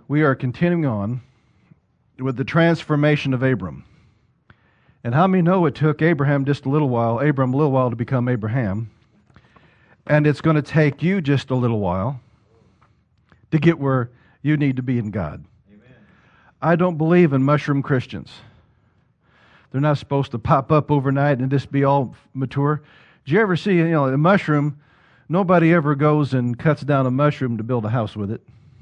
We are continuing on with the transformation of Abram. And how many know it took Abram a little while to become Abraham? And it's going to take you just a little while to get where you need to be in God. Amen. I don't believe in mushroom Christians. They're not supposed to pop up overnight and just be all mature. Did you ever see, a mushroom? Nobody ever goes and cuts down a mushroom to build a house with it.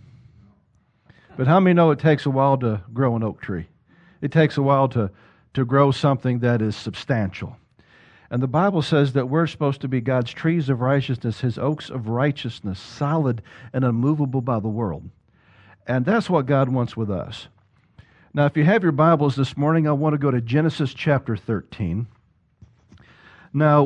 But how many know it takes a while to grow an oak tree? It takes a while to grow something that is substantial. And the Bible says that we're supposed to be God's trees of righteousness, His oaks of righteousness, solid and unmovable by the world. And that's what God wants with us. Now, if you have your Bibles this morning, I want to go to Genesis chapter 13. Now,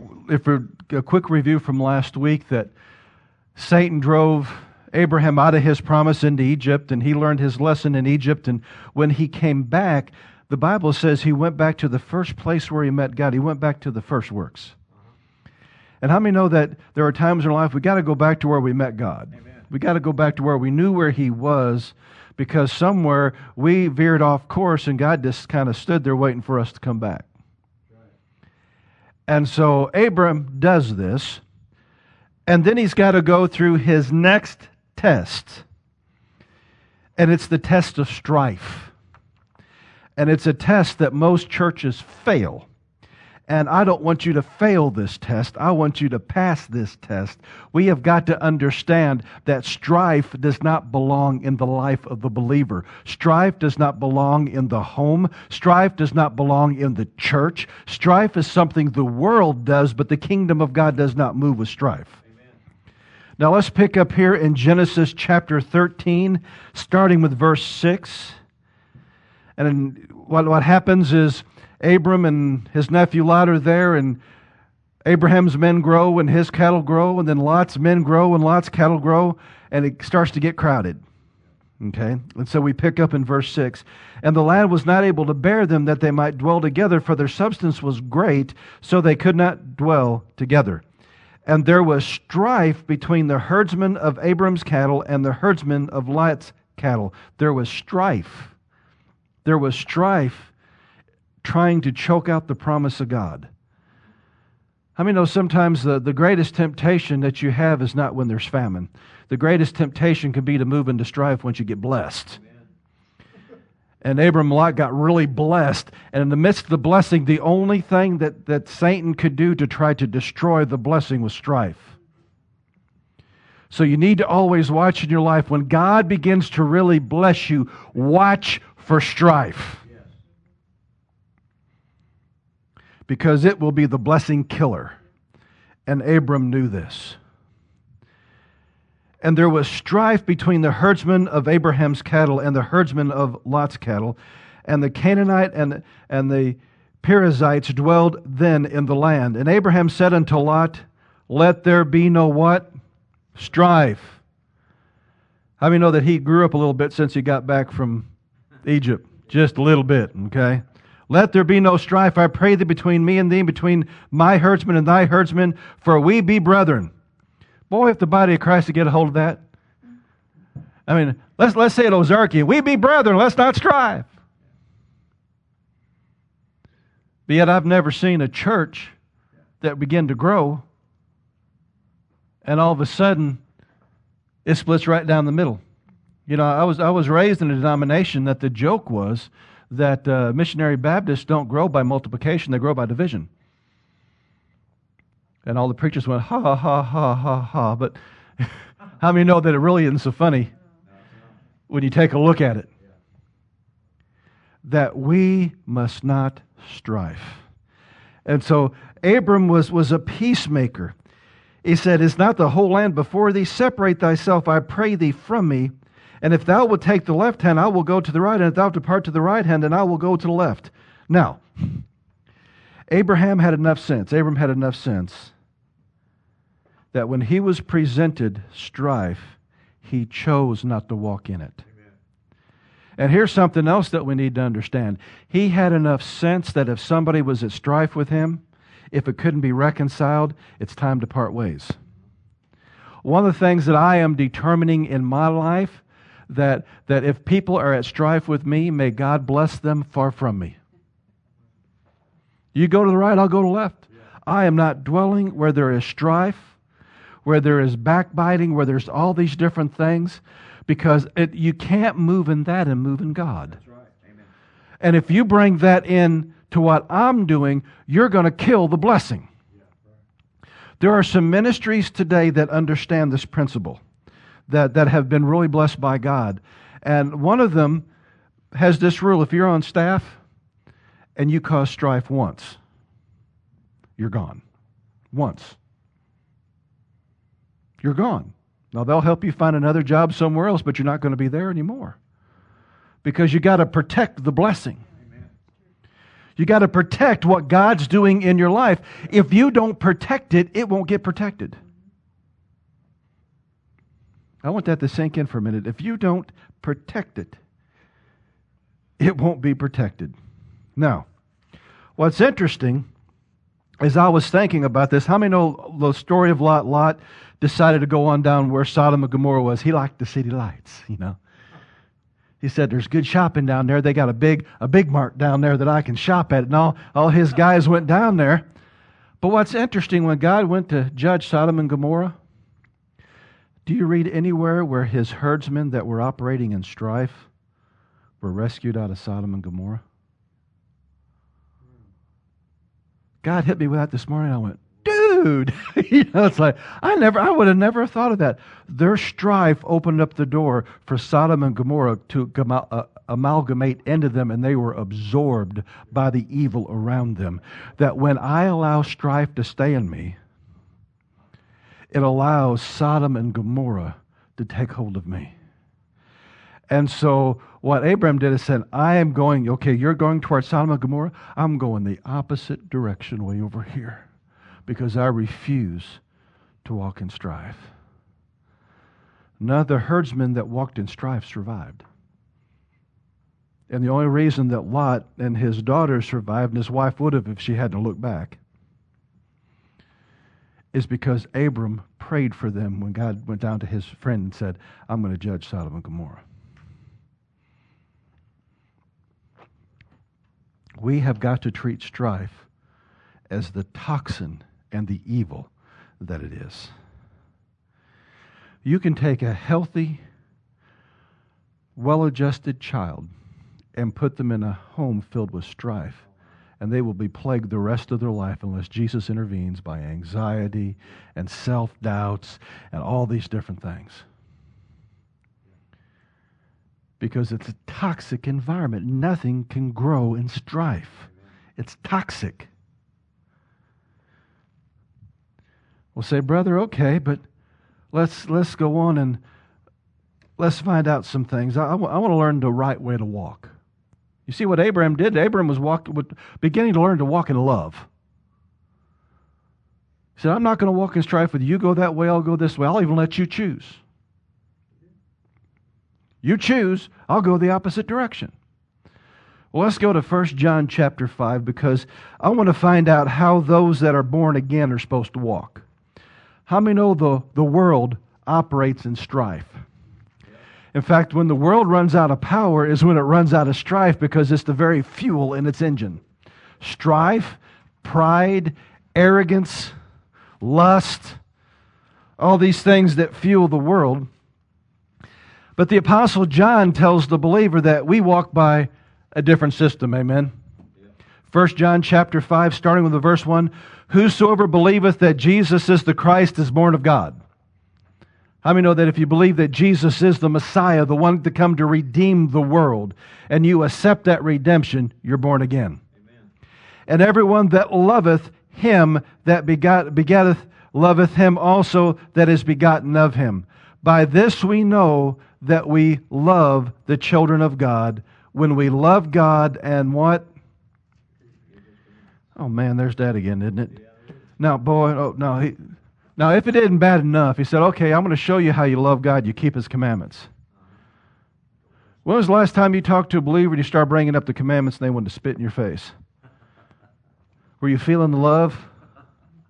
a quick review from last week, that Satan drove Abraham out of his promise into Egypt, and he learned his lesson in Egypt. And when he came back, the Bible says he went back to the first place where he met God. He went back to the first works. And how many know that there are times in our life we got to go back to where we met God? Amen. We got to go back to where we knew where He was, because somewhere we veered off course and God just kind of stood there waiting for us to come back. Right. And so Abram does this, and then he's got to go through his next test. And it's the test of strife. And it's a test that most churches fail. And I don't want you to fail this test. I want you to pass this test. We have got to understand that strife does not belong in the life of the believer. Strife does not belong in the home. Strife does not belong in the church. Strife is something the world does, but the kingdom of God does not move with strife. Now let's pick up here in Genesis chapter 13, starting with verse 6. And what happens is Abram and his nephew Lot are there, and Abraham's men grow and his cattle grow, and then Lot's men grow and Lot's cattle grow, and it starts to get crowded. Okay? And so we pick up in verse 6. And the land was not able to bear them, that they might dwell together, for their substance was great, so they could not dwell together. And there was strife between the herdsmen of Abram's cattle and the herdsmen of Lot's cattle. There was strife. There was strife trying to choke out the promise of God. How many know sometimes the greatest temptation that you have is not when there's famine? The greatest temptation can be to move into strife once you get blessed. And Abram and Lot got really blessed. And in the midst of the blessing, the only thing that Satan could do to try to destroy the blessing was strife. So you need to always watch in your life. When God begins to really bless you, watch for strife. Because it will be the blessing killer. And Abram knew this. And there was strife between the herdsmen of Abraham's cattle and the herdsmen of Lot's cattle. And the Canaanite and the Perizzites dwelled then in the land. And Abraham said unto Lot, let there be no what? Strife. How many know that he grew up a little bit since he got back from Egypt? Just a little bit, okay? Let there be no strife, I pray thee, between me and thee, between my herdsmen and thy herdsmen, for we be brethren. Boy, if the body of Christ would get a hold of that. I mean, let's say it Ozarkian, we be brethren, let's not strive. But yet I've never seen a church that began to grow, and all of a sudden, it splits right down the middle. I was raised in a denomination that the joke was that missionary Baptists don't grow by multiplication, they grow by division. And all the preachers went, ha, ha, ha, ha, ha, ha. But how many know that it really isn't so funny when you take a look at it? That we must not strive. And so Abram was a peacemaker. He said, is not the whole land before thee? Separate thyself, I pray thee, from me. And if thou wilt take the left hand, I will go to the right. And if thou depart to the right hand, then I will go to the left. Now, Abram had enough sense that when he was presented strife, he chose not to walk in it. Amen. And here's something else that we need to understand. He had enough sense that if somebody was at strife with him, if it couldn't be reconciled, it's time to part ways. One of the things that I am determining in my life, that if people are at strife with me, may God bless them far from me. You go to the right, I'll go to the left. I am not dwelling where there is strife, where there is backbiting, where there's all these different things, because you can't move in that and move in God. That's right. Amen. And if you bring that in to what I'm doing, you're going to kill the blessing. There are some ministries today that understand this principle, that have been really blessed by God. And one of them has this rule: if you're on staff and you cause strife once, you're gone. Once. You're gone. Now, they'll help you find another job somewhere else, but you're not going to be there anymore. Because you got to protect the blessing. Amen. You got to protect what God's doing in your life. If you don't protect it, it won't get protected. I want that to sink in for a minute. If you don't protect it, it won't be protected. Now, what's interesting is I was thinking about this. How many know the story of Lot? Lot decided to go on down where Sodom and Gomorrah was. He liked the city lights, you know. He said, there's good shopping down there. They got a big mart down there that I can shop at. And all his guys went down there. But what's interesting, when God went to judge Sodom and Gomorrah, do you read anywhere where his herdsmen that were operating in strife were rescued out of Sodom and Gomorrah? God hit me with that this morning. I went, dude, it's like, I would have never thought of that. Their strife opened up the door for Sodom and Gomorrah to amalgamate into them, and they were absorbed by the evil around them. That when I allow strife to stay in me, it allows Sodom and Gomorrah to take hold of me. And so what Abraham did is said, I am going, okay, you're going towards Sodom and Gomorrah. I'm going the opposite direction way over here, because I refuse to walk in strife. None of the herdsmen that walked in strife survived. And the only reason that Lot and his daughter survived, and his wife would have if she hadn't looked back, is because Abram prayed for them when God went down to his friend and said, I'm going to judge Sodom and Gomorrah. We have got to treat strife as the toxin and the evil that it is. You can take a healthy, well-adjusted child and put them in a home filled with strife, and they will be plagued the rest of their life unless Jesus intervenes by anxiety and self-doubts and all these different things. Because it's a toxic environment. Nothing can grow in strife. It's toxic. We'll say, brother, okay, but let's go on and let's find out some things. I want to learn the right way to walk. You see what Abraham did? Abraham was beginning to learn to walk in love. He said, I'm not going to walk in strife with you. You go that way, I'll go this way. I'll even let you choose. You choose, I'll go the opposite direction. Well, let's go to 1 John chapter 5, because I want to find out how those that are born again are supposed to walk. How many know the world operates in strife? In fact, when the world runs out of power is when it runs out of strife, because it's the very fuel in its engine. Strife, pride, arrogance, lust, all these things that fuel the world. But the Apostle John tells the believer that we walk by a different system, amen? 1 John chapter 5, starting with the verse 1, whosoever believeth that Jesus is the Christ is born of God. How many know that if you believe that Jesus is the Messiah, the one to come to redeem the world, and you accept that redemption, you're born again? Amen. And everyone that loveth him that begetteth, loveth him also that is begotten of him. By this we know that we love the children of God, when we love God and what? Oh man, there's that again, isn't it? Now, boy, now if it isn't bad enough, he said, okay, I'm going to show you how you love God. You keep his commandments. When was the last time you talked to a believer and you started bringing up the commandments and they wanted to spit in your face? Were you feeling the love?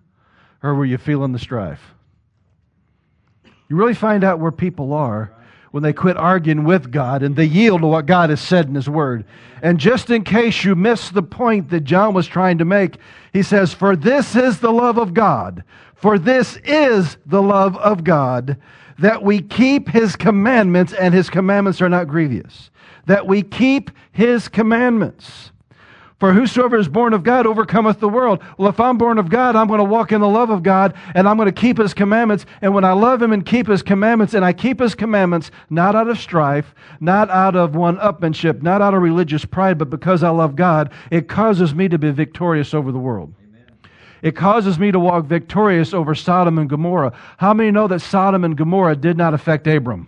Or were you feeling the strife? You really find out where people are when they quit arguing with God and they yield to what God has said in His Word. And just in case you missed the point that John was trying to make, he says, "For this is the love of God. For this is the love of God, that we keep His commandments, and His commandments are not grievous." That we keep His commandments. For whosoever is born of God overcometh the world. Well, if I'm born of God, I'm going to walk in the love of God, and I'm going to keep His commandments. And when I love Him and keep His commandments, and I keep His commandments, not out of strife, not out of one-upmanship, not out of religious pride, but because I love God, it causes me to be victorious over the world. Amen. It causes me to walk victorious over Sodom and Gomorrah. How many know that Sodom and Gomorrah did not affect Abram?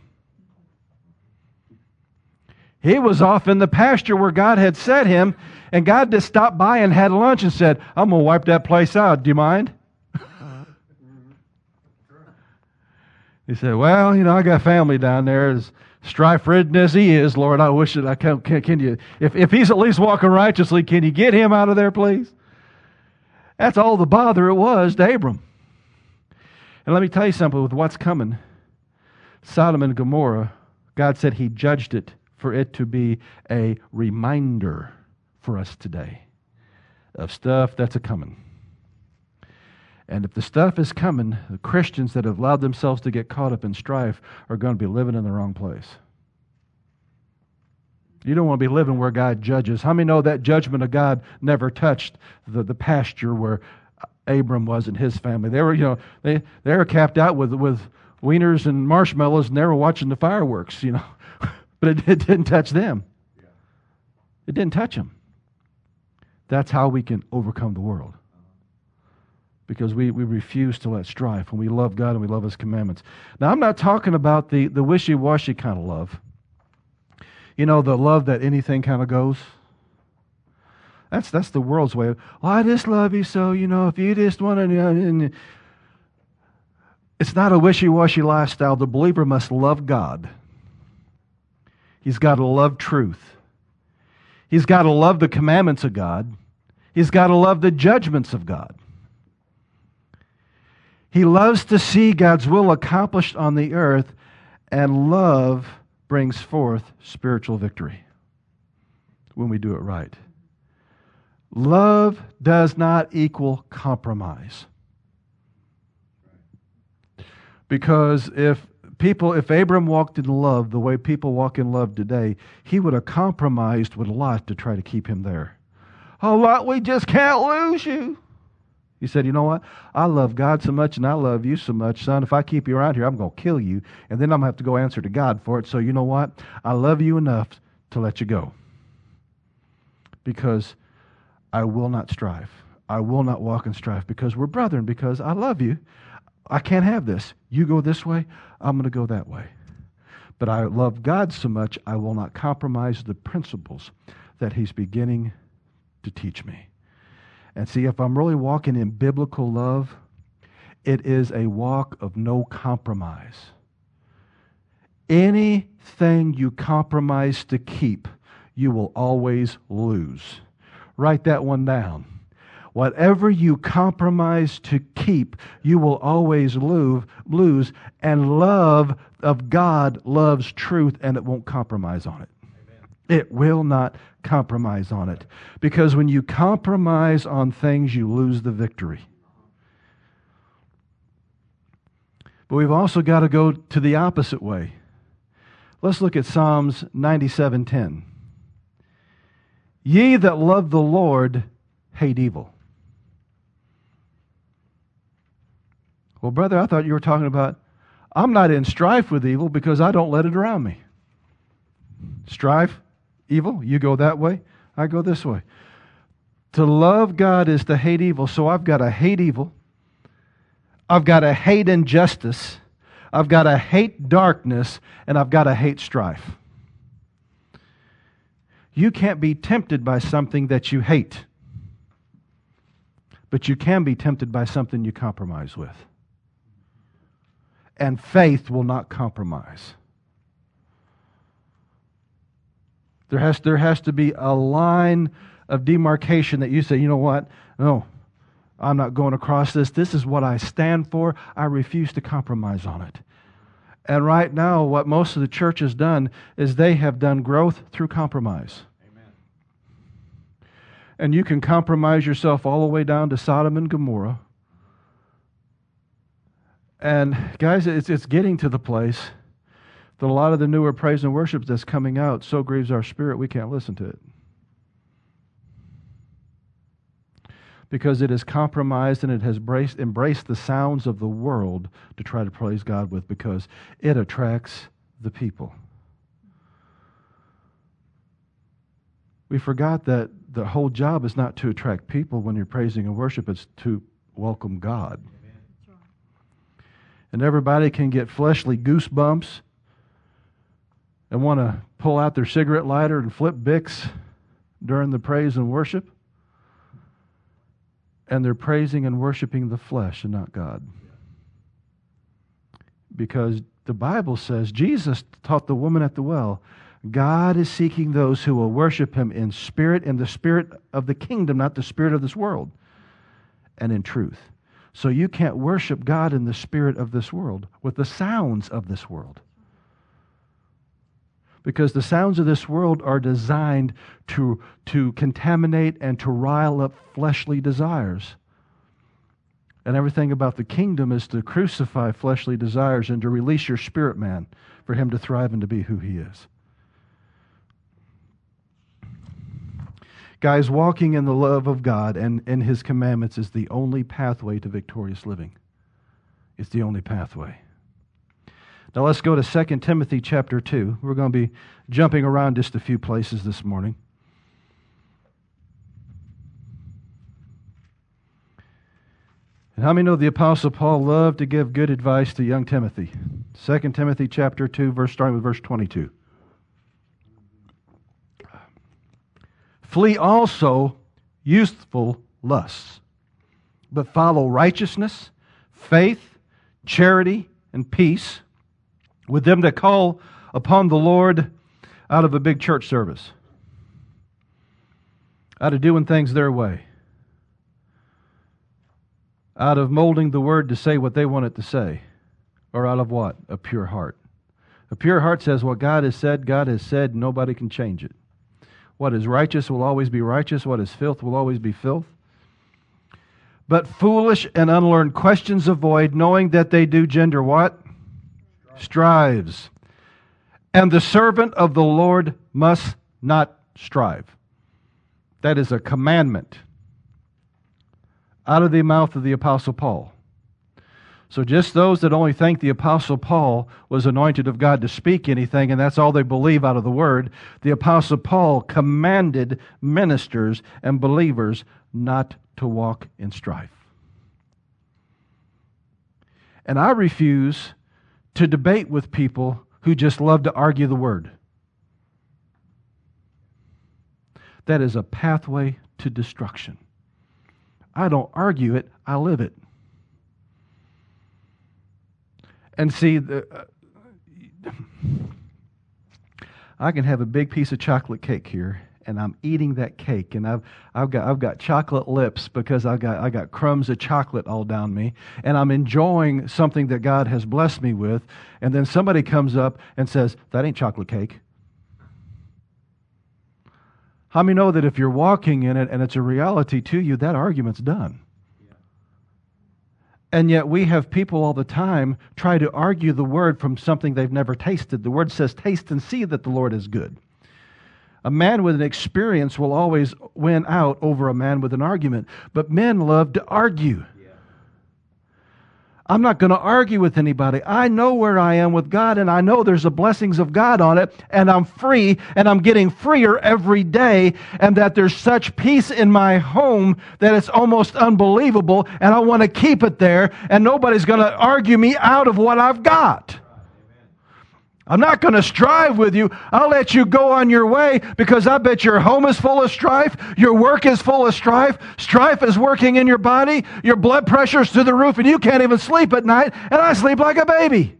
He was off in the pasture where God had set him, and God just stopped by and had lunch and said, "I'm going to wipe that place out. Do you mind?" He said, "Well, I got family down there as strife-ridden as he is. Lord, I wish that I can you, if he's at least walking righteously, can you get him out of there, please?" That's all the bother it was to Abram. And let me tell you something with what's coming. Sodom and Gomorrah, God said He judged it for it to be a reminder for us today of stuff that's a-coming. And if the stuff is coming, the Christians that have allowed themselves to get caught up in strife are going to be living in the wrong place. You don't want to be living where God judges. How many know that judgment of God never touched the pasture where Abram was and his family? They were, they were capped out with wieners and marshmallows, and they were watching the fireworks, But it didn't touch them. It didn't touch them. That's how we can overcome the world. Because we refuse to let strife, and we love God and we love His commandments. Now, I'm not talking about the wishy-washy kind of love. The love that anything kind of goes. That's the world's way. "Well, I just love you, so, if you just want to..." It's not a wishy-washy lifestyle. The believer must love God. He's got to love truth. He's got to love the commandments of God. He's got to love the judgments of God. He loves to see God's will accomplished on the earth, and love brings forth spiritual victory when we do it right. Love does not equal compromise. Because if Abram walked in love the way people walk in love today, he would have compromised with Lot to try to keep him there. "Oh, Lot, we just can't lose you." He said, "You know what? I love God so much and I love you so much, son. If I keep you around here, I'm going to kill you. And then I'm going to have to go answer to God for it. So you know what? I love you enough to let you go. Because I will not strive. I will not walk in strife because we're brethren, because I love you. I can't have this. You go this way, I'm going to go that way. But I love God so much, I will not compromise the principles that He's beginning to teach me." And see, if I'm really walking in biblical love, it is a walk of no compromise. Anything you compromise to keep, you will always lose. Write that one down. Whatever you compromise to keep, you will always lose. And love of God loves truth, and it won't compromise on it. Amen. It will not compromise on it. Because when you compromise on things, you lose the victory. But we've also got to go to the opposite way. Let's look at Psalms 97:10. "Ye that love the Lord hate evil." Well, brother, I thought you were talking about, I'm not in strife with evil because I don't let it around me. Strife, evil, you go that way, I go this way. To love God is to hate evil, so I've got to hate evil. I've got to hate injustice. I've got to hate darkness, and I've got to hate strife. You can't be tempted by something that you hate, but you can be tempted by something you compromise with. And faith will not compromise. There has to be a line of demarcation that you say, you know what? No, I'm not going across this. This is what I stand for. I refuse to compromise on it. And right now, what most of the church has done is they have done growth through compromise. Amen. And you can compromise yourself all the way down to Sodom and Gomorrah. And guys, it's getting to the place that a lot of the newer praise and worship that's coming out so grieves our spirit we can't listen to it. Because it is compromised and it has embraced the sounds of the world to try to praise God with, because it attracts the people. We forgot that the whole job is not to attract people when you're praising and worship, it's to welcome God. Amen. And everybody can get fleshly goosebumps and want to pull out their cigarette lighter and flip Bix during the praise and worship. And they're praising and worshiping the flesh and not God. Because the Bible says, Jesus taught the woman at the well, God is seeking those who will worship Him in spirit, in the spirit of the kingdom, not the spirit of this world, and in truth. So you can't worship God in the spirit of this world, with the sounds of this world. Because the sounds of this world are designed to contaminate and to rile up fleshly desires. And everything about the kingdom is to crucify fleshly desires and to release your spirit man for him to thrive and to be who he is. Guys, walking in the love of God and in His commandments is the only pathway to victorious living. It's the only pathway. Now let's go to 2 Timothy chapter 2. We're going to be jumping around just a few places this morning. And how many know the Apostle Paul loved to give good advice to young Timothy? 2 Timothy chapter 2, starting with verse 22. Flee also youthful lusts, but follow righteousness, faith, charity, and peace with them that call upon the Lord out of a big church service, out of doing things their way, out of molding the word to say what they want it to say, or out of what? A pure heart. A pure heart says what God has said, nobody can change it. What is righteous will always be righteous, what is filth will always be filth. But foolish and unlearned questions avoid, knowing that they do gender what? Strives. And the servant of the Lord must not strive. That is a commandment out of the mouth of the Apostle Paul. So just those that only think the Apostle Paul was anointed of God to speak anything, and that's all they believe out of the Word, the Apostle Paul commanded ministers and believers not to walk in strife. And I refuse to debate with people who just love to argue the Word. That is a pathway to destruction. I don't argue it, I live it. And see, I can have a big piece of chocolate cake here, and I'm eating that cake, and I've got chocolate lips because I got crumbs of chocolate all down me, and I'm enjoying something that God has blessed me with, and then somebody comes up and says, "That ain't chocolate cake." How many know that if you're walking in it and it's a reality to you, that argument's done? And yet we have people all the time try to argue the Word from something they've never tasted. The Word says, taste and see that the Lord is good. A man with an experience will always win out over a man with an argument. But men love to argue. I'm not going to argue with anybody. I know where I am with God, and I know there's the blessings of God on it, and I'm free, and I'm getting freer every day, and that there's such peace in my home that it's almost unbelievable, and I want to keep it there, and nobody's going to argue me out of what I've got. I'm not going to strive with you. I'll let you go on your way because I bet your home is full of strife. Your work is full of strife. Strife is working in your body. Your blood pressure's through the roof and you can't even sleep at night. And I sleep like a baby.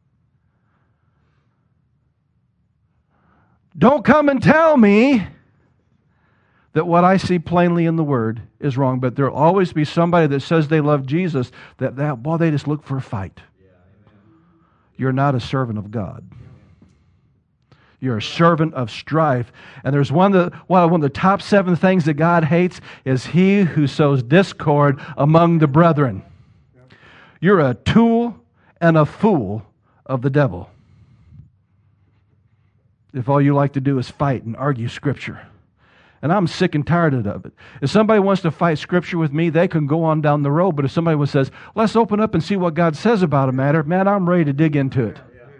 Don't come and tell me that what I see plainly in the Word is wrong. But there'll always be somebody that says they love Jesus that boy, they just look for a fight. you're not a servant of God. You're a servant of strife. And there's one of the top 7 things that God hates is he who sows discord among the brethren. You're a tool and a fool of the devil. If all you like to do is fight and argue Scripture. And I'm sick and tired of it. If somebody wants to fight Scripture with me, they can go on down the road. But if somebody says, let's open up and see what God says about a matter, man, I'm ready to dig into it.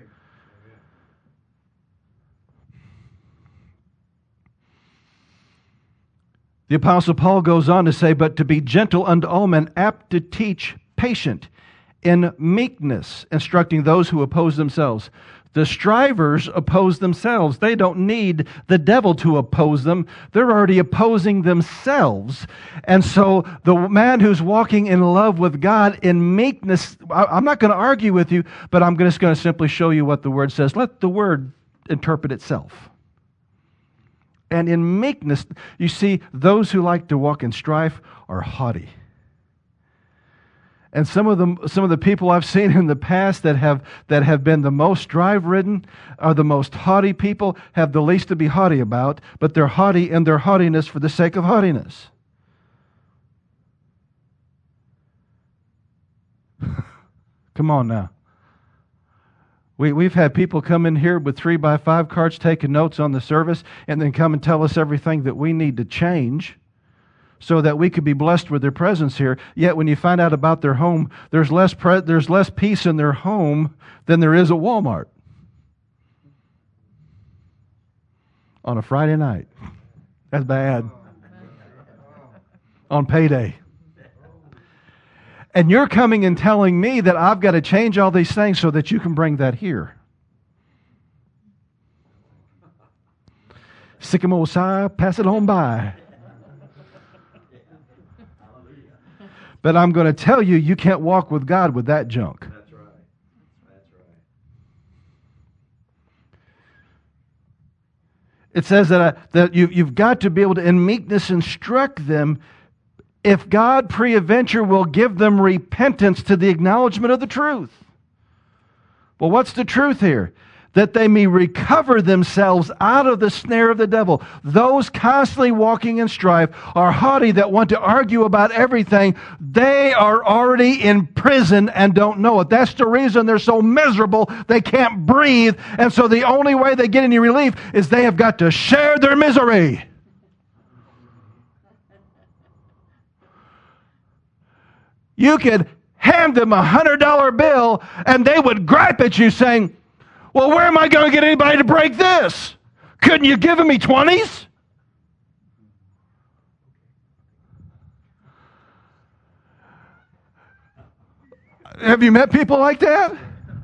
The Apostle Paul goes on to say, but to be gentle unto all men, apt to teach, patient, in meekness, instructing those who oppose themselves. The strivers oppose themselves. They don't need the devil to oppose them. They're already opposing themselves. And so the man who's walking in love with God in meekness, I'm not going to argue with you, but I'm just going to simply show you what the Word says. Let the Word interpret itself. And in meekness, you see, those who like to walk in strife are haughty. And some of the people I've seen in the past that have been the most strife-ridden are the most haughty people, have the least to be haughty about, but they're haughty in their haughtiness for the sake of haughtiness. Come on now. We've had people come in here with 3x5 cards taking notes on the service and then come and tell us everything that we need to change so that we could be blessed with their presence here. Yet when you find out about their home, there's less peace in their home than there is at Walmart on a Friday night. That's bad. On payday. And you're coming and telling me that I've got to change all these things so that you can bring that here. Sycamore side, pass it on by. But I'm going to tell you, you can't walk with God with that junk. That's right. That's right. It says that you've got to be able to, in meekness, instruct them. If God peradventure will give them repentance to the acknowledgement of the truth. Well, what's the truth here? That they may recover themselves out of the snare of the devil. Those constantly walking in strife are haughty that want to argue about everything. They are already in prison and don't know it. That's the reason they're so miserable they can't breathe. And so the only way they get any relief is they have got to share their misery. You could hand them a $100 bill and they would gripe at you saying, well, where am I going to get anybody to break this? Couldn't you give me 20s? Have you met people like that?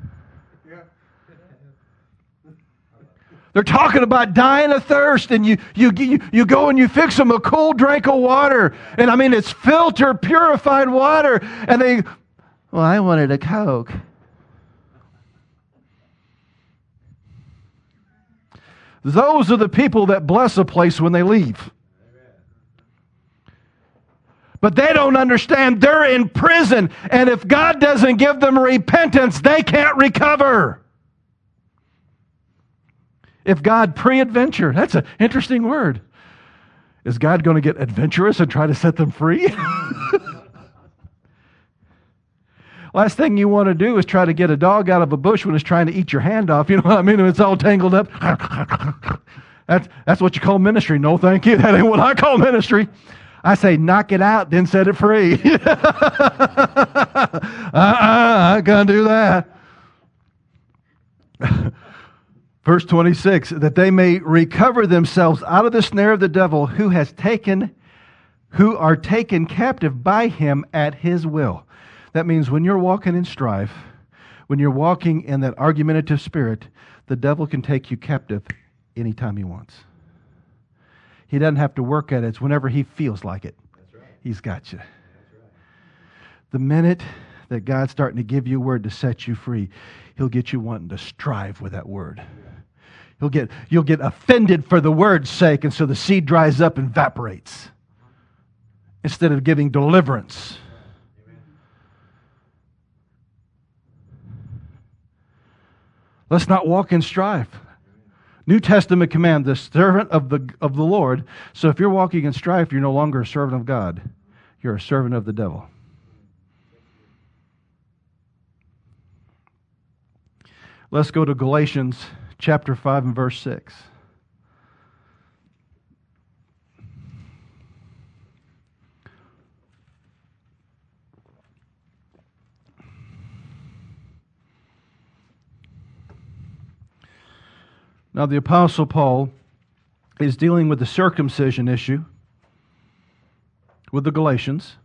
They're talking about dying of thirst, and you go and you fix them a cool drink of water. And I mean, it's filtered, purified water. And they, well, I wanted a Coke. Those are the people that bless a place when they leave. But they don't understand they're in prison. And if God doesn't give them repentance, they can't recover. If God peradventure, that's an interesting word. Is God going to get adventurous and try to set them free? Last thing you want to do is try to get a dog out of a bush when it's trying to eat your hand off. You know what I mean? When it's all tangled up. That's what you call ministry. No, thank you. That ain't what I call ministry. I say, knock it out, then set it free. I can't do that. Verse 26, that they may recover themselves out of the snare of the devil who are taken captive by him at his will. That means when you're walking in strife, when you're walking in that argumentative spirit, the devil can take you captive anytime he wants. He doesn't have to work at it. It's whenever he feels like it. That's right. He's got you. That's right. The minute that God's starting to give you a word to set you free, he'll get you wanting to strive with that word. You'll get offended for the word's sake, and so the seed dries up and evaporates instead of giving deliverance. Let's not walk in strife. New Testament command, the servant of the Lord. So if you're walking in strife, you're no longer a servant of God. You're a servant of the devil. Let's go to Galatians chapter 5 and verse 6. Now, the Apostle Paul is dealing with the circumcision issue with the Galatians.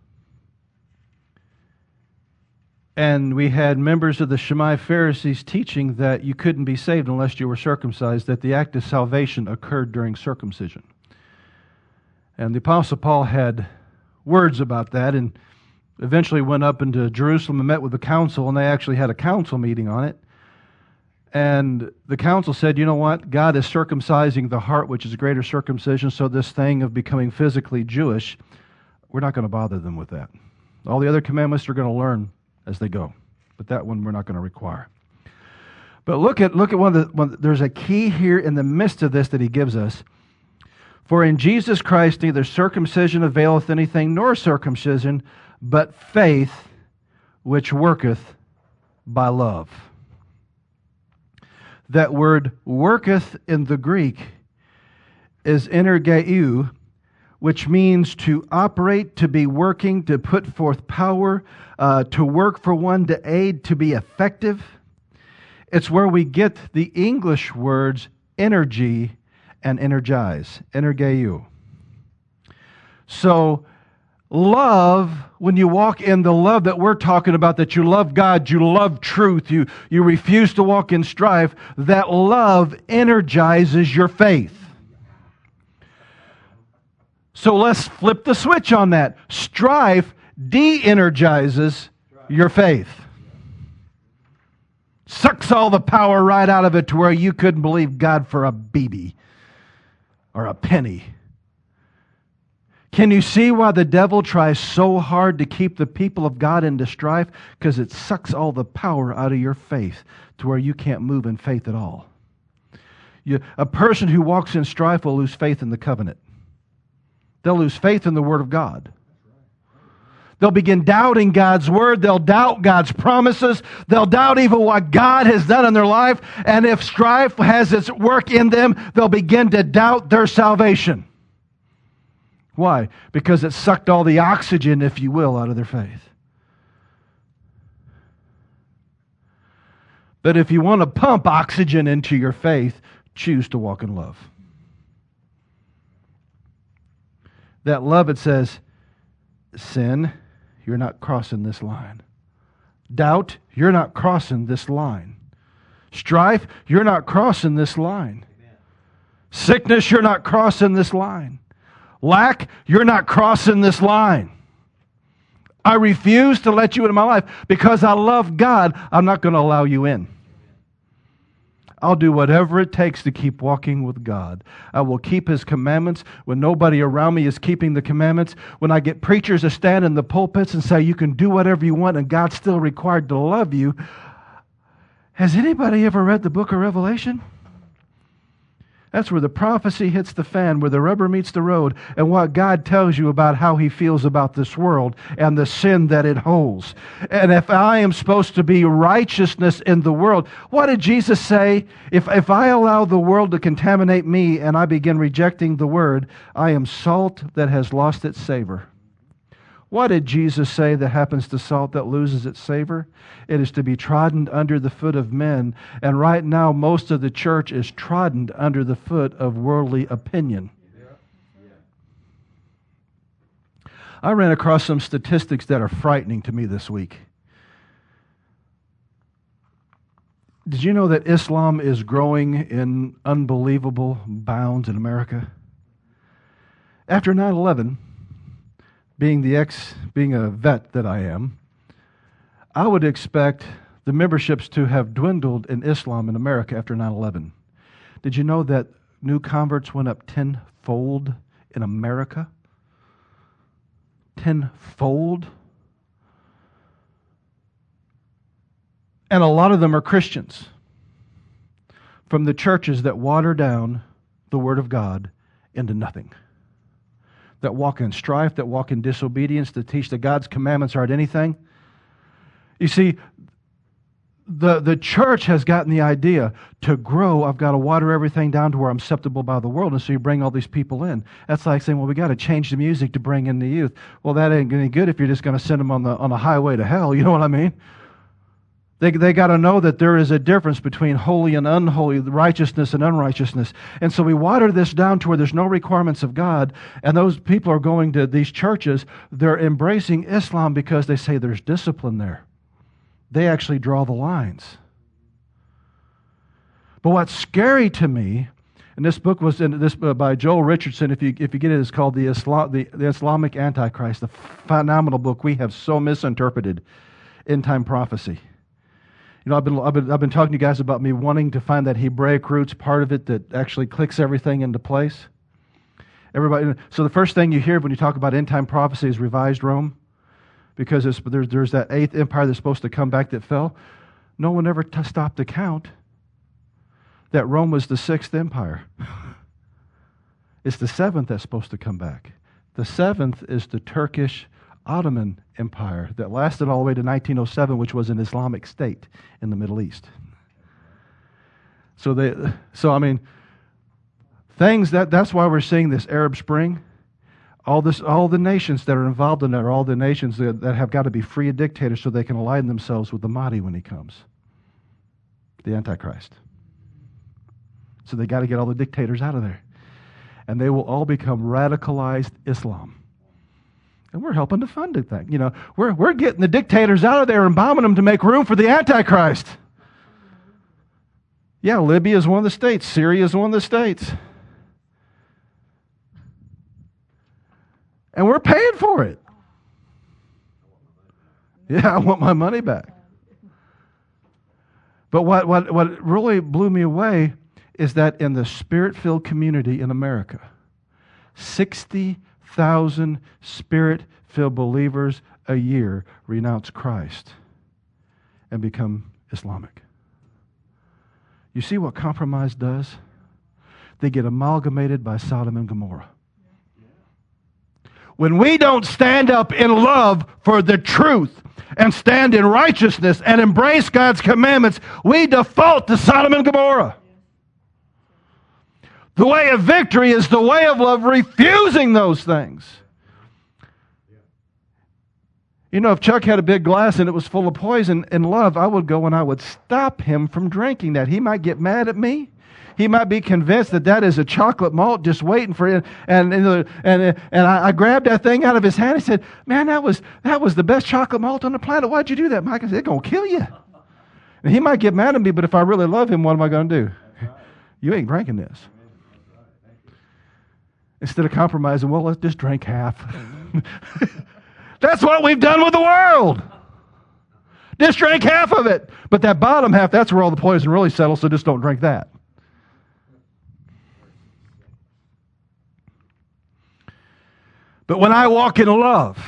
And we had members of the Shammai Pharisees teaching that you couldn't be saved unless you were circumcised, that the act of salvation occurred during circumcision. And the Apostle Paul had words about that and eventually went up into Jerusalem and met with the council, and they actually had a council meeting on it. And the council said, you know what? God is circumcising the heart, which is greater circumcision, so this thing of becoming physically Jewish, we're not going to bother them with that. All the other commandments they're going to learn as they go. But that one we're not going to require. But look at there's a key here in the midst of this that he gives us. For in Jesus Christ neither circumcision availeth anything, nor circumcision, but faith which worketh by love. That word worketh in the Greek is energeu, which means to operate, to be working, to put forth power, to work for one, to aid, to be effective. It's where we get the English words energy and energize, energeu. So, love, when you walk in the love that we're talking about, that you love God, you love truth, you refuse to walk in strife, that love energizes your faith. So let's flip the switch on that. Strife de-energizes your faith. Sucks all the power right out of it to where you couldn't believe God for a BB or a penny. Can you see why the devil tries so hard to keep the people of God into strife? Because it sucks all the power out of your faith to where you can't move in faith at all. A person who walks in strife will lose faith in the covenant. They'll lose faith in the Word of God. They'll begin doubting God's Word. They'll doubt God's promises. They'll doubt even what God has done in their life. And if strife has its work in them, they'll begin to doubt their salvation. Why? Because it sucked all the oxygen, if you will, out of their faith. But if you want to pump oxygen into your faith, choose to walk in love. That love, it says, sin, you're not crossing this line. Doubt, you're not crossing this line. Strife, you're not crossing this line. Amen. Sickness, you're not crossing this line. Lack, you're not crossing this line. I refuse to let you into my life because I love God. I'm not going to allow you in. I'll do whatever it takes to keep walking with God. I will keep His commandments when nobody around me is keeping the commandments. When I get preachers to stand in the pulpits and say, you can do whatever you want and God's still required to love you. Has anybody ever read the book of Revelation? That's where the prophecy hits the fan, where the rubber meets the road, and what God tells you about how He feels about this world and the sin that it holds. And if I am supposed to be righteousness in the world, what did Jesus say? If I allow the world to contaminate me and I begin rejecting the Word, I am salt that has lost its savor. What did Jesus say that happens to salt that loses its savor? It is to be trodden under the foot of men. And right now, most of the church is trodden under the foot of worldly opinion. I ran across some statistics that are frightening to me this week. Did you know that Islam is growing in unbelievable bounds in America? After 9/11, being a vet that I am, I would expect the memberships to have dwindled in Islam in America after 9/11. Did you know that new converts went up tenfold in America? Tenfold? And a lot of them are Christians. from the churches that water down the Word of God into nothing. That walk in strife, that walk in disobedience, that teach that God's commandments aren't anything. You see, the church has gotten the idea to grow, I've got to water everything down to where I'm acceptable by the world, and so you bring all these people in. That's like saying, well, we got to change the music to bring in the youth. Well, that ain't any good if you're just going to send them on the highway to hell, you know what I mean? They got to know that there is a difference between holy and unholy, righteousness and unrighteousness. And so we water this down to where there's no requirements of God, and those people are going to these churches, they're embracing Islam because they say there's discipline there. They actually draw the lines. But what's scary to me, and this book was by Joel Richardson, if you get it, it's called the Islamic Antichrist, the phenomenal book we have so misinterpreted end-time prophecy. You know, I've been talking to you guys about me wanting to find that Hebraic roots part of it that actually clicks everything into place. So the first thing you hear when you talk about end-time prophecy is revised Rome. Because there's that eighth empire that's supposed to come back that fell. No one ever stopped to count that Rome was the sixth empire. It's the seventh that's supposed to come back. The seventh is the Turkish Ottoman Empire that lasted all the way to 1907, which was an Islamic state in the Middle East. That's why we're seeing this Arab Spring. All the nations that are involved in it are all the nations that have got to be free of dictators so they can align themselves with the Mahdi when he comes, the Antichrist. So they got to get all the dictators out of there. And they will all become radicalized Islam. And we're helping to fund it. You know, we're getting the dictators out of there and bombing them to make room for the Antichrist. Yeah, Libya is one of the states. Syria is one of the states. And we're paying for it. Yeah, I want my money back. But what really blew me away is that in the Spirit-filled community in America, 60,000 Spirit-filled believers a year renounce Christ and become Islamic. You see what compromise does? They get amalgamated by Sodom and Gomorrah. When we don't stand up in love for the truth and stand in righteousness and embrace God's commandments, we default to Sodom and Gomorrah. The way of victory is the way of love, refusing those things. You know, if Chuck had a big glass and it was full of poison, in love, I would go and I would stop him from drinking that. He might get mad at me. He might be convinced that is a chocolate malt just waiting for him. And I grabbed that thing out of his hand. He said, "Man, that was the best chocolate malt on the planet. Why'd you do that, Mike?" I said, "It's going to kill you." And he might get mad at me, but if I really love him, what am I going to do? You ain't drinking this. Instead of compromising, well, let's just drink half. That's what we've done with the world. Just drink half of it. But that bottom half, that's where all the poison really settles, so just don't drink that. But when I walk in love,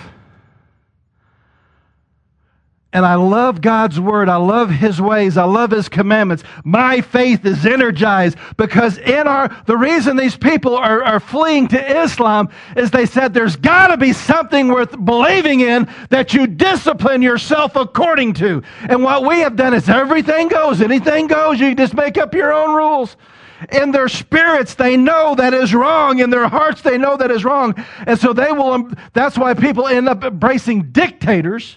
and I love God's Word, I love His ways, I love His commandments, my faith is energized because the reason these people are fleeing to Islam is they said there's got to be something worth believing in that you discipline yourself according to. And what we have done is everything goes, anything goes, you just make up your own rules. In their spirits, they know that is wrong. In their hearts, they know that is wrong. And so that's why people end up embracing dictators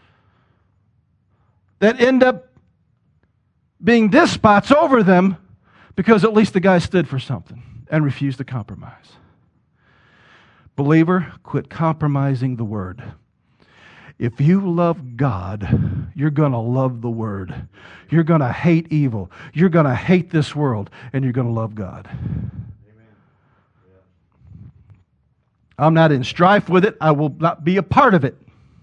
that end up being despots over them because at least the guy stood for something and refused to compromise. Believer, quit compromising the Word. If you love God, you're going to love the Word. You're going to hate evil. You're going to hate this world, and you're going to love God. Amen. I'm not in strife with it. I will not be a part of it.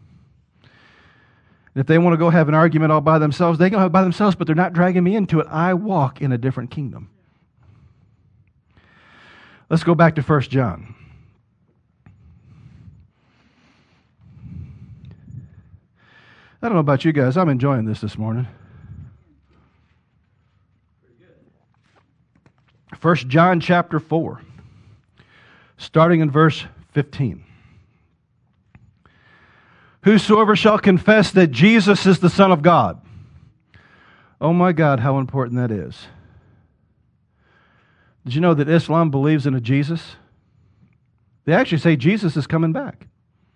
If they want to go have an argument all by themselves, they can have it by themselves, but they're not dragging me into it. I walk in a different kingdom. Let's go back to 1 John. I don't know about you guys. I'm enjoying this morning. 1 John chapter 4, starting in verse 15. Whosoever shall confess that Jesus is the Son of God. Oh my God, how important that is. Did you know that Islam believes in a Jesus? They actually say Jesus is coming back.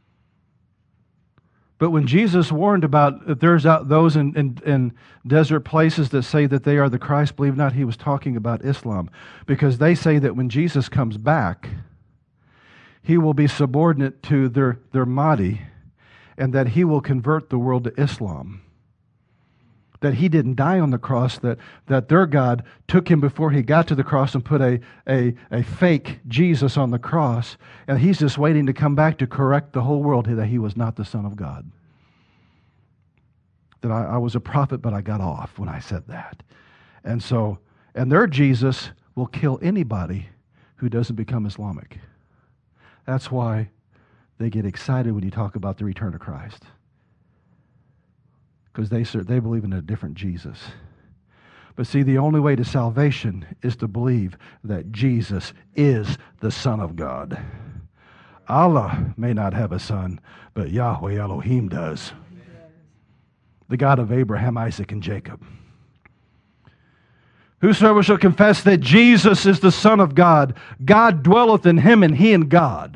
But when Jesus warned about if there's those in desert places that say that they are the Christ, believe not, he was talking about Islam. Because they say that when Jesus comes back, he will be subordinate to their Mahdi, and that he will convert the world to Islam. That he didn't die on the cross, that their God took him before he got to the cross and put a fake Jesus on the cross, and he's just waiting to come back to correct the whole world that he was not the Son of God. That I was a prophet, but I got off when I said that. And their Jesus will kill anybody who doesn't become Islamic. That's why they get excited when you talk about the return of Christ. Because they believe in a different Jesus. But see, the only way to salvation is to believe that Jesus is the Son of God. Allah may not have a son, but Yahweh Elohim does. The God of Abraham, Isaac, and Jacob. Whosoever shall confess that Jesus is the Son of God, God dwelleth in him, and he in God.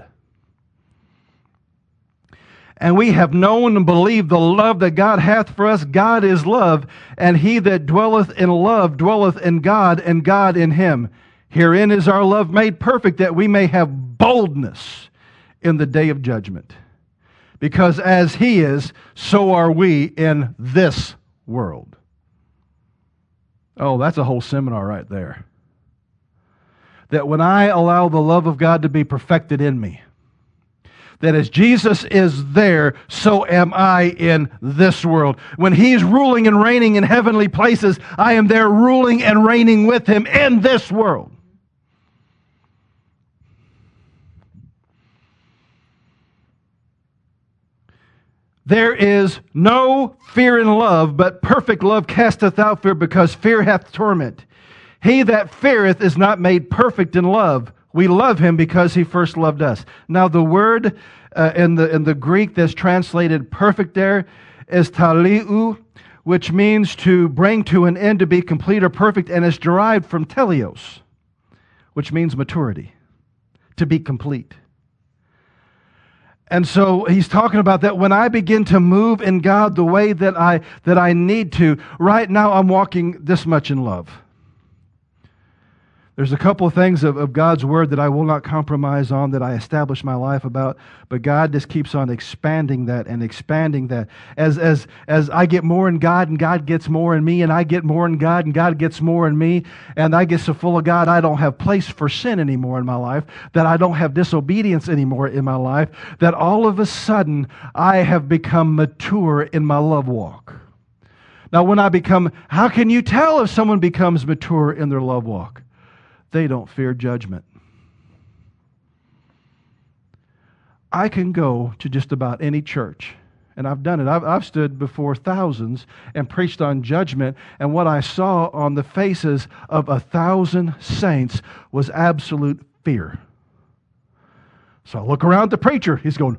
And we have known and believed the love that God hath for us. God is love, and he that dwelleth in love dwelleth in God, and God in him. Herein is our love made perfect, that we may have boldness in the day of judgment. Because as he is, so are we in this world. Oh, that's a whole seminar right there. That when I allow the love of God to be perfected in me, that as Jesus is there, so am I in this world. When he's ruling and reigning in heavenly places, I am there ruling and reigning with him in this world. There is no fear in love, but perfect love casteth out fear, because fear hath torment. He that feareth is not made perfect in love. We love him because he first loved us. Now the word in the Greek that's translated perfect there is taliu, which means to bring to an end, to be complete or perfect, and is derived from teleos, which means maturity, to be complete. And so he's talking about that when I begin to move in God the way that I need to, right now I'm walking this much in love. There's a couple of things of God's Word that I will not compromise on, that I establish my life about, but God just keeps on expanding that and expanding that. As I get more in God and God gets more in me, and I get more in God and God gets more in me, and I get so full of God I don't have place for sin anymore in my life, that I don't have disobedience anymore in my life, that all of a sudden I have become mature in my love walk. Now how can you tell if someone becomes mature in their love walk? They don't fear judgment. I can go to just about any church, and I've done it. I've stood before thousands and preached on judgment, and what I saw on the faces of 1,000 saints was absolute fear. So I look around at the preacher. He's going,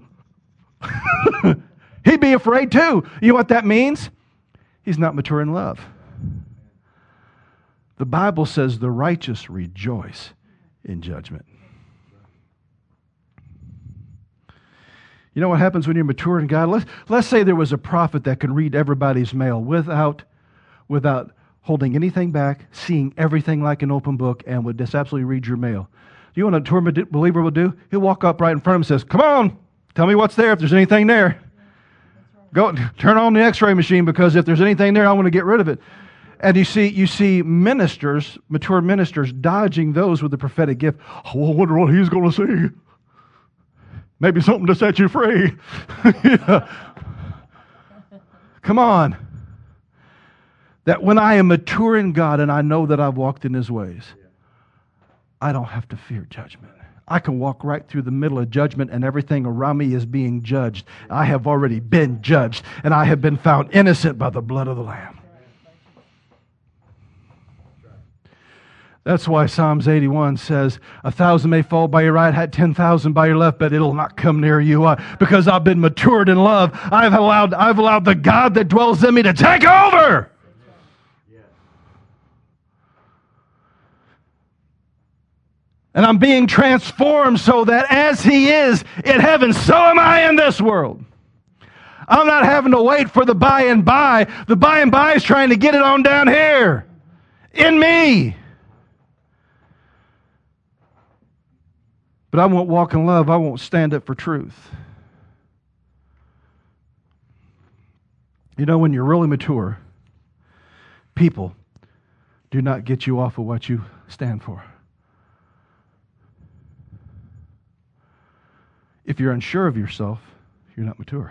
he'd be afraid too. You know what that means? He's not mature in love. The Bible says the righteous rejoice in judgment. You know what happens when you're mature in God? Let's say there was a prophet that could read everybody's mail without holding anything back, seeing everything like an open book, and would just absolutely read your mail. Do you know what a mature believer will do? He'll walk up right in front of him and says, "Come on, tell me what's there, if there's anything there. Go turn on the x-ray machine, because if there's anything there, I want to get rid of it." And you see ministers, mature ministers, dodging those with the prophetic gift. Oh, I wonder what he's going to say. Maybe something to set you free. Yeah. Come on. That when I am mature in God and I know that I've walked in his ways, I don't have to fear judgment. I can walk right through the middle of judgment, and everything around me is being judged. I have already been judged, and I have been found innocent by the blood of the Lamb. That's why Psalms 81 says, 1,000 may fall by your right hand, 10,000 by your left, but it'll not come near you. Because I've been matured in love. I've allowed the God that dwells in me to take over. And I'm being transformed so that as He is in heaven, so am I in this world. I'm not having to wait for the by and by. The by and by is trying to get it on down here in me. But I won't walk in love. I won't stand up for truth. You know, when you're really mature, people do not get you off of what you stand for. If you're unsure of yourself, you're not mature.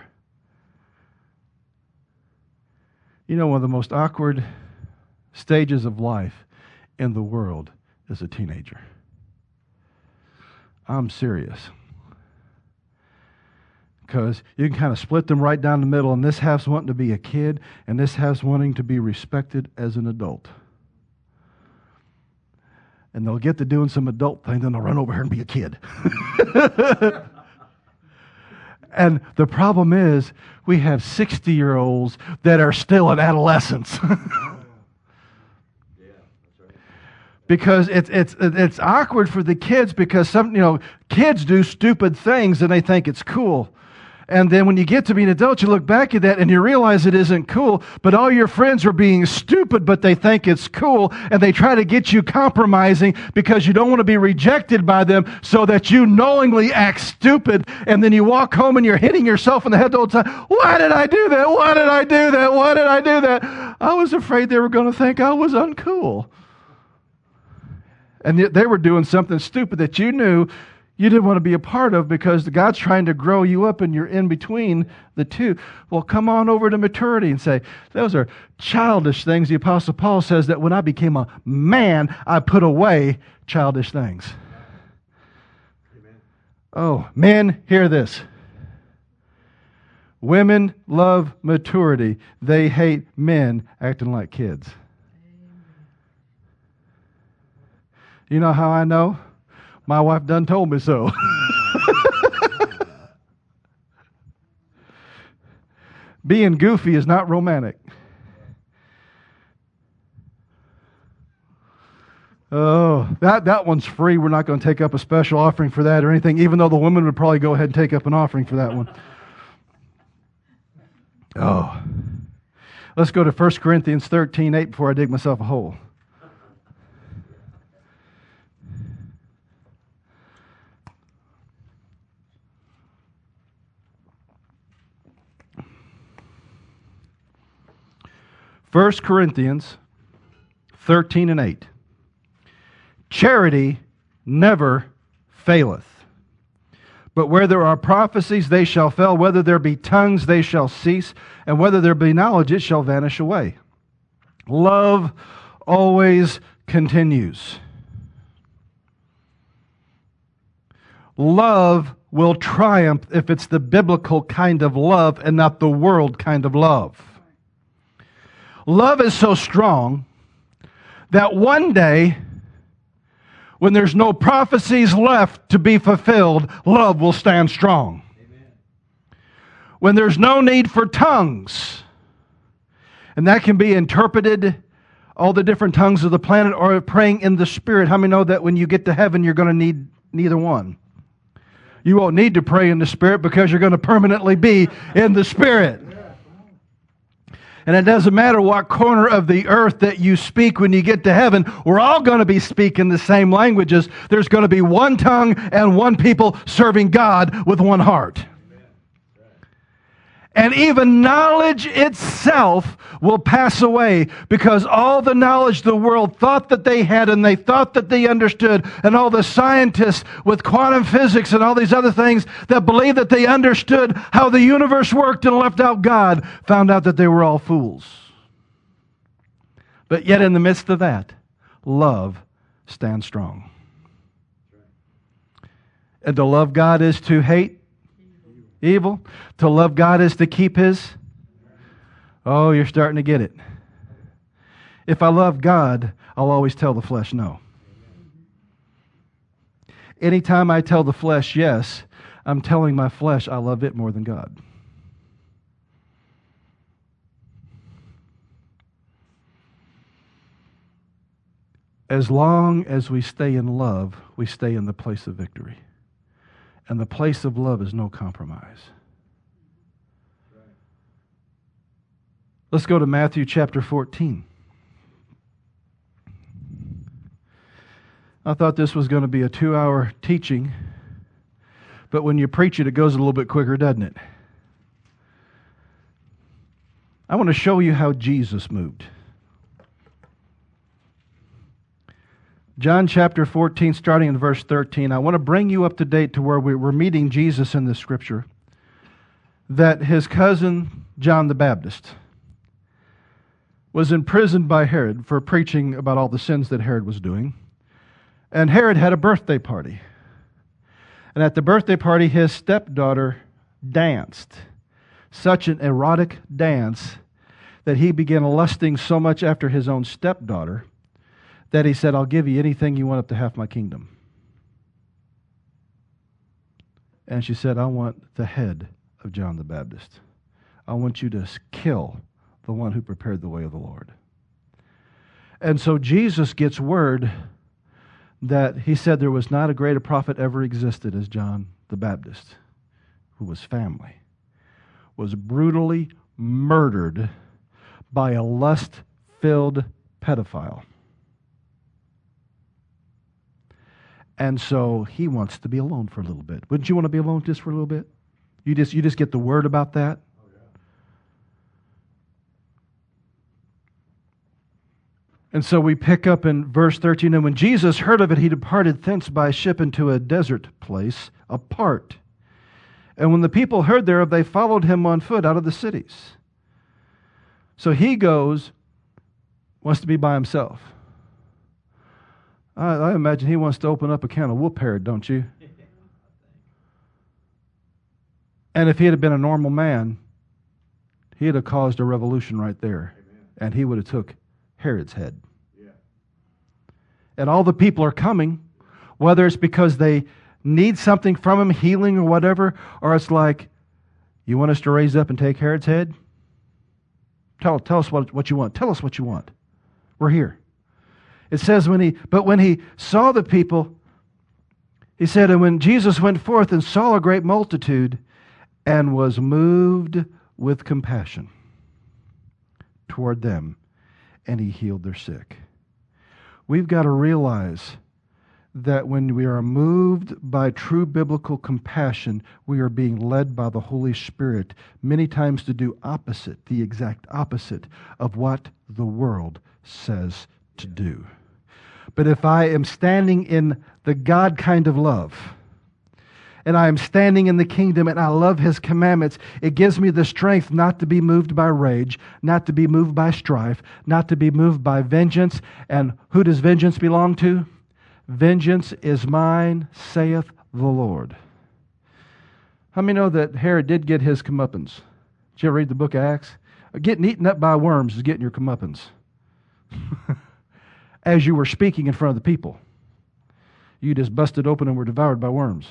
You know, one of the most awkward stages of life in the world is a teenager. I'm serious. Because you can kind of split them right down the middle, and this half's wanting to be a kid, and this half's wanting to be respected as an adult. And they'll get to doing some adult thing, then they'll run over here and be a kid. And the problem is, we have 60-year-olds that are still in adolescence. Because it's awkward for the kids because kids do stupid things and they think it's cool. And then when you get to be an adult, you look back at that and you realize it isn't cool, but all your friends are being stupid, but they think it's cool, and they try to get you compromising because you don't want to be rejected by them so that you knowingly act stupid, and then you walk home and you're hitting yourself in the head the whole time. Why did I do that? Why did I do that? Why did I do that? I was afraid they were going to think I was uncool. And they were doing something stupid that you knew you didn't want to be a part of because God's trying to grow you up and you're in between the two. Well, come on over to maturity and say, those are childish things. The Apostle Paul says that when I became a man, I put away childish things. Amen. Oh, men, hear this. Women love maturity. They hate men acting like kids. You know how I know? My wife done told me so. Being goofy is not romantic. Oh, that one's free. We're not going to take up a special offering for that or anything, even though the women would probably go ahead and take up an offering for that one. Oh. Let's go to 1 Corinthians 13:8 before I dig myself a hole. First Corinthians 13:8. Charity never faileth. But where there are prophecies, they shall fail. Whether there be tongues, they shall cease. And whether there be knowledge, it shall vanish away. Love always continues. Love will triumph if it's the biblical kind of love and not the world kind of love. Love is so strong that one day, when there's no prophecies left to be fulfilled, love will stand strong. Amen. When there's no need for tongues, and that can be interpreted, all the different tongues of the planet, or praying in the Spirit. How many know that when you get to heaven, you're going to need neither one? You won't need to pray in the Spirit because you're going to permanently be in the Spirit. And it doesn't matter what corner of the earth that you speak when you get to heaven, we're all going to be speaking the same languages. There's going to be one tongue and one people serving God with one heart. And even knowledge itself will pass away because all the knowledge the world thought that they had and they thought that they understood, and all the scientists with quantum physics and all these other things that believed that they understood how the universe worked and left out God, found out that they were all fools. But yet in the midst of that, love stands strong. And to love God is to hate evil. To love God is to keep His. Oh, you're starting to get it. If I love God, I'll always tell the flesh no. Anytime I tell the flesh yes, I'm telling my flesh I love it more than God. As long as we stay in love, we stay in the place of victory. And the place of love is no compromise. Let's go to Matthew chapter 14. I thought this was going to be a 2-hour teaching, but when you preach it, it goes a little bit quicker, doesn't it? I want to show you how Jesus moved. John chapter 14, starting in verse 13. I want to bring you up to date to where we're meeting Jesus in the scripture. That his cousin, John the Baptist, was imprisoned by Herod for preaching about all the sins that Herod was doing. And Herod had a birthday party. And at the birthday party, his stepdaughter danced such an erotic dance that he began lusting so much after his own stepdaughter that he said, I'll give you anything you want up to half my kingdom. And she said, I want the head of John the Baptist. I want you to kill the one who prepared the way of the Lord. And so Jesus gets word that he said there was not a greater prophet ever existed as John the Baptist, who was family, was brutally murdered by a lust-filled pedophile. And so he wants to be alone for a little bit. Wouldn't you want to be alone just for a little bit? You just get the word about that? And so we pick up in verse 13, and when Jesus heard of it, he departed thence by ship into a desert place apart. And when the people heard thereof, they followed him on foot out of the cities. So he goes, wants to be by himself. I imagine he wants to open up a can of whoop Herod, don't you? And if he had been a normal man, he'd have caused a revolution right there. Amen. And he would have took Herod's head. Yeah. And all the people are coming, whether it's because they need something from him, healing or whatever, or it's like, you want us to raise up and take Herod's head? Tell us what you want. Tell us what you want. We're here. It says, when he saw the people, he said, and when Jesus went forth and saw a great multitude and was moved with compassion toward them, and he healed their sick. We've got to realize that when we are moved by true biblical compassion, we are being led by the Holy Spirit many times to do the exact opposite of what the world says to do. But if I am standing in the God kind of love, and I am standing in the kingdom and I love His commandments, it gives me the strength not to be moved by rage, not to be moved by strife, not to be moved by vengeance. And who does vengeance belong to? Vengeance is mine, saith the Lord. How many know that Herod did get his comeuppance? Did you ever read the book of Acts? Getting eaten up by worms is getting your comeuppance. As you were speaking in front of the people, you just busted open and were devoured by worms.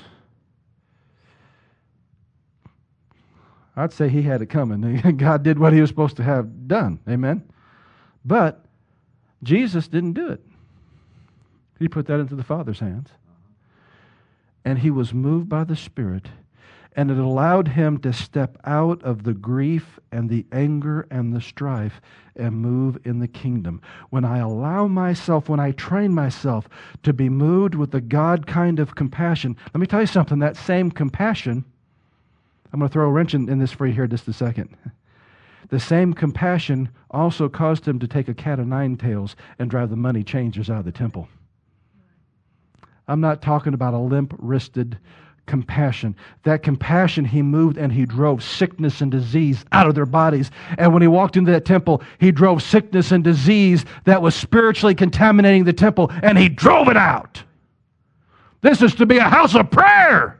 I'd say he had it coming. God did what He was supposed to have done. Amen? But Jesus didn't do it. He put that into the Father's hands. And He was moved by the Spirit, and it allowed Him to step out of the grief and the anger and the strife and move in the kingdom. When I allow myself, when I train myself to be moved with the God kind of compassion, let me tell you something, that same compassion, I'm going to throw a wrench in this for you here just a second. The same compassion also caused Him to take a cat of nine tails and drive the money changers out of the temple. I'm not talking about a limp-wristed compassion. That compassion, He moved and He drove sickness and disease out of their bodies. And when He walked into that temple, He drove sickness and disease that was spiritually contaminating the temple, and He drove it out. This is to be a house of prayer.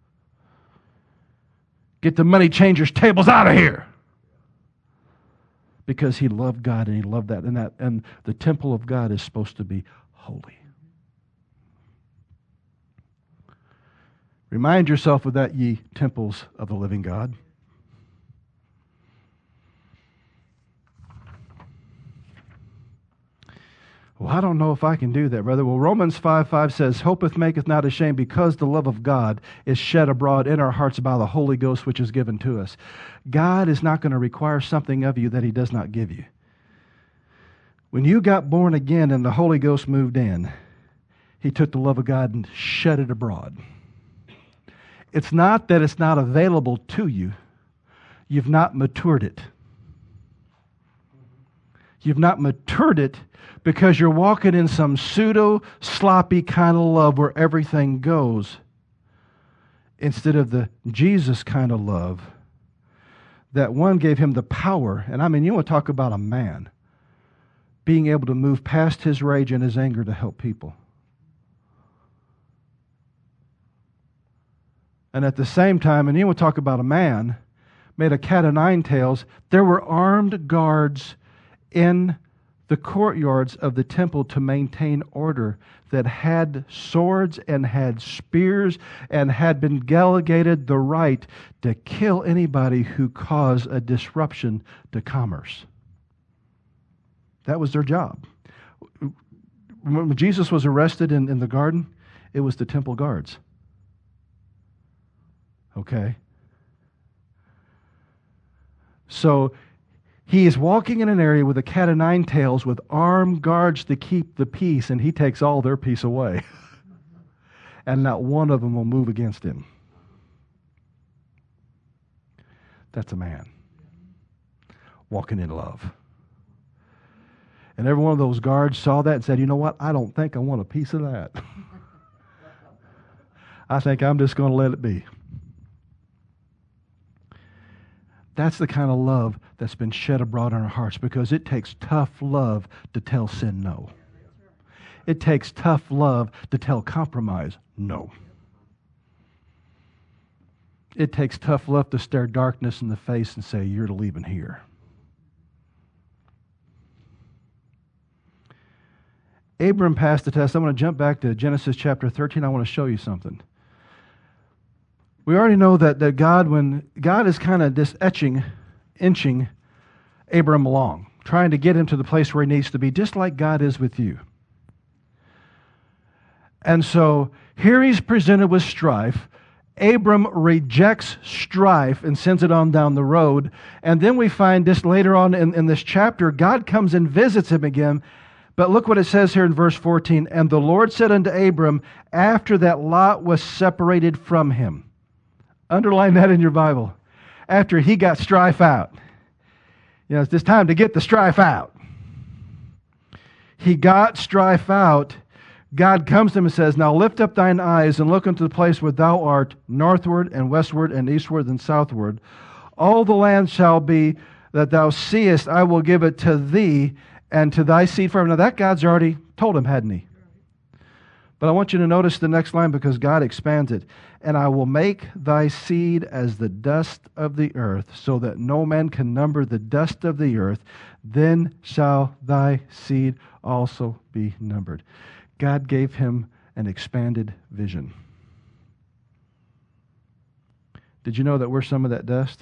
Get the money changers' tables out of here. Because He loved God and He loved that. And the temple of God is supposed to be holy. Remind yourself of that, ye temples of the living God. Well, I don't know if I can do that, brother. Well, Romans 5:5 says, hopeth maketh not ashamed, because the love of God is shed abroad in our hearts by the Holy Ghost which is given to us. God is not going to require something of you that He does not give you. When you got born again and the Holy Ghost moved in, He took the love of God and shed it abroad. It's not that it's not available to you. You've not matured it. You've not matured it because you're walking in some pseudo-sloppy kind of love where everything goes, instead of the Jesus kind of love that one gave Him the power. And I mean, you want to talk about a man being able to move past his rage and his anger to help people. And at the same time, and you want to talk about a man made a cat of nine tails, there were armed guards in the courtyards of the temple to maintain order that had swords and had spears and had been delegated the right to kill anybody who caused a disruption to commerce. That was their job. When Jesus was arrested in the garden, it was the temple guards. Okay? So He is walking in an area with a cat of nine tails with armed guards to keep the peace, and He takes all their peace away. And not one of them will move against Him. That's a man walking in love. And every one of those guards saw that and said, you know what? I don't think I want a piece of that. I think I'm just going to let it be. That's the kind of love that's been shed abroad in our hearts, because it takes tough love to tell sin no. It takes tough love to tell compromise no. It takes tough love to stare darkness in the face and say, you're leaving here. Abram passed the test. I'm going to jump back to Genesis chapter 13. I want to show you something. We already know that God, when God is kind of just inching Abram along, trying to get him to the place where he needs to be, just like God is with you. And so here he's presented with strife. Abram rejects strife and sends it on down the road. And then we find this later on in this chapter, God comes and visits him again. But look what it says here in verse 14. And the Lord said unto Abram, after that Lot was separated from him. Underline that in your Bible. After he got strife out. You know, it's just time to get the strife out. He got strife out. God comes to him and says, now lift up thine eyes and look unto the place where thou art, northward and westward and eastward and southward. All the land shall be that thou seest, I will give it to thee and to thy seed forever. Now that God's already told him, hadn't he? But I want you to notice the next line, because God expands it. And I will make thy seed as the dust of the earth, so that no man can number the dust of the earth. Then shall thy seed also be numbered. God gave him an expanded vision. Did you know that we're some of that dust?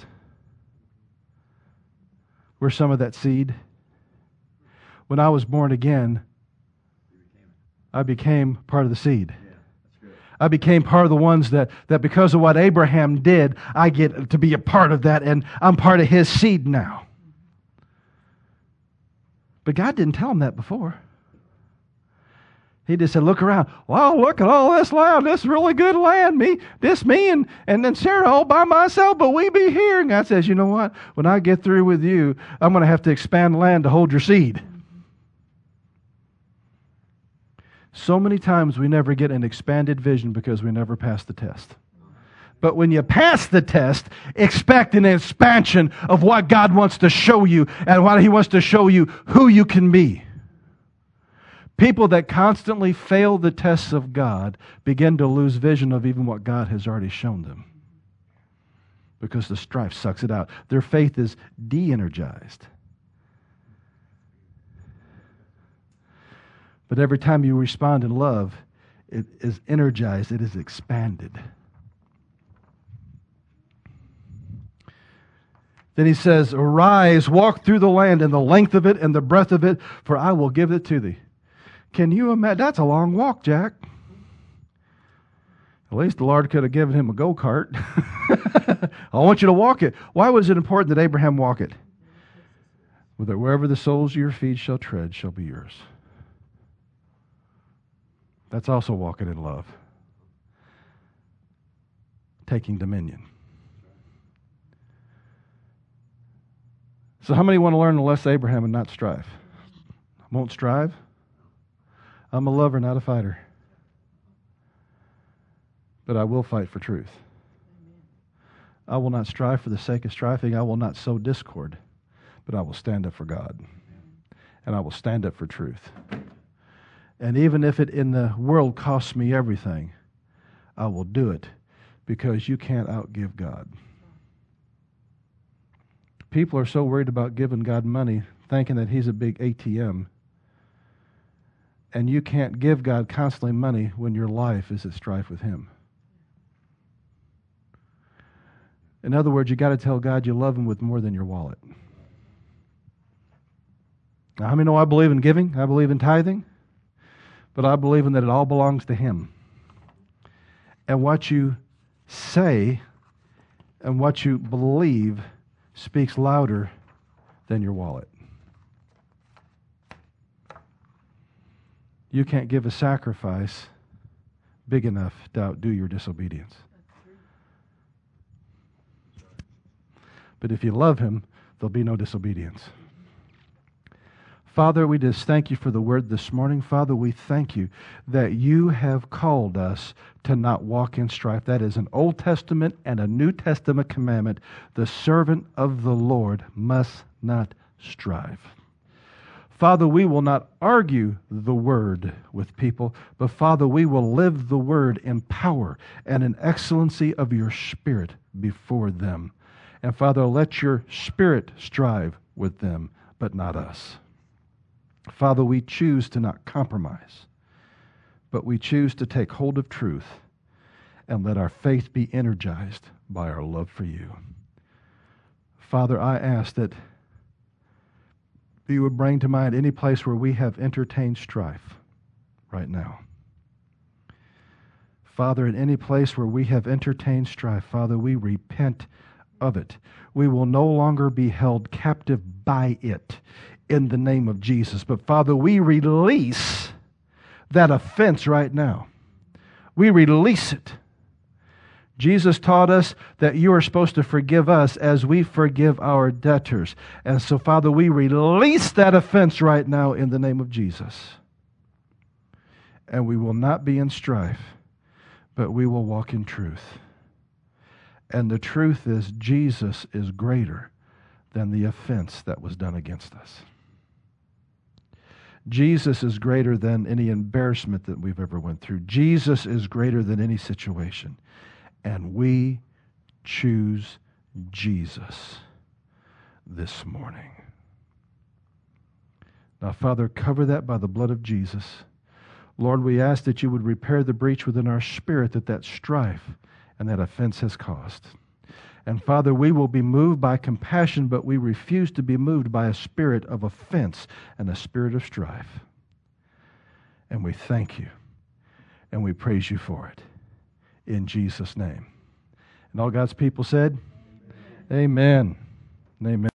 We're some of that seed. When I was born again, I became part of the seed. I became part of the ones that because of what Abraham did, I get to be a part of that, and I'm part of his seed now. But God didn't tell him that before. He just said, look around. Wow, look at all this land. This really good land. Me and then Sarah all by myself, but we be here. And God says, you know what? When I get through with you, I'm going to have to expand land to hold your seed. So many times we never get an expanded vision because we never pass the test. But when you pass the test, expect an expansion of what God wants to show you and what He wants to show you who you can be. People that constantly fail the tests of God begin to lose vision of even what God has already shown them, because the strife sucks it out. Their faith is de-energized. But every time you respond in love, it is energized, it is expanded. Then he says, arise, walk through the land and the length of it and the breadth of it, for I will give it to thee. Can you imagine? That's a long walk, Jack. At least the Lord could have given him a go-kart. I want you to walk it. Why was it important that Abraham walk it? That wherever the soles of your feet shall tread shall be yours. That's also walking in love. Taking dominion. So how many want to learn the less Abraham and not strive? Won't strive? I'm a lover, not a fighter. But I will fight for truth. I will not strive for the sake of striving. I will not sow discord. But I will stand up for God. And I will stand up for truth. And even if it in the world costs me everything, I will do it because you can't outgive God. People are so worried about giving God money, thinking that He's a big ATM. And you can't give God constantly money when your life is at strife with Him. In other words, you got to tell God you love Him with more than your wallet. Now, how many know I believe in giving? I believe in tithing. But I believe in that it all belongs to Him. And what you say and what you believe speaks louder than your wallet. You can't give a sacrifice big enough to outdo your disobedience. But if you love Him, there'll be no disobedience. Father, we just thank you for the word this morning. Father, we thank you that you have called us to not walk in strife. That is an Old Testament and a New Testament commandment. The servant of the Lord must not strive. Father, we will not argue the word with people, but Father, we will live the word in power and in excellency of your Spirit before them. And Father, let your Spirit strive with them, but not us. Father, we choose to not compromise, but we choose to take hold of truth and let our faith be energized by our love for you. Father, I ask that you would bring to mind any place where we have entertained strife right now. Father, in any place where we have entertained strife, Father, we repent of it. We will no longer be held captive by it in the name of Jesus. But Father, we release that offense right now. We release it. Jesus taught us that you are supposed to forgive us as we forgive our debtors. And so, Father, we release that offense right now in the name of Jesus. And we will not be in strife, but we will walk in truth. And the truth is, Jesus is greater than the offense that was done against us. Jesus is greater than any embarrassment that we've ever went through. Jesus is greater than any situation. And we choose Jesus this morning. Now, Father, cover that by the blood of Jesus. Lord, we ask that you would repair the breach within our spirit that strife and that offense has caused. And Father, we will be moved by compassion, but we refuse to be moved by a spirit of offense and a spirit of strife. And we thank you, and we praise you for it. In Jesus' name. And all God's people said, Amen. Amen. Amen.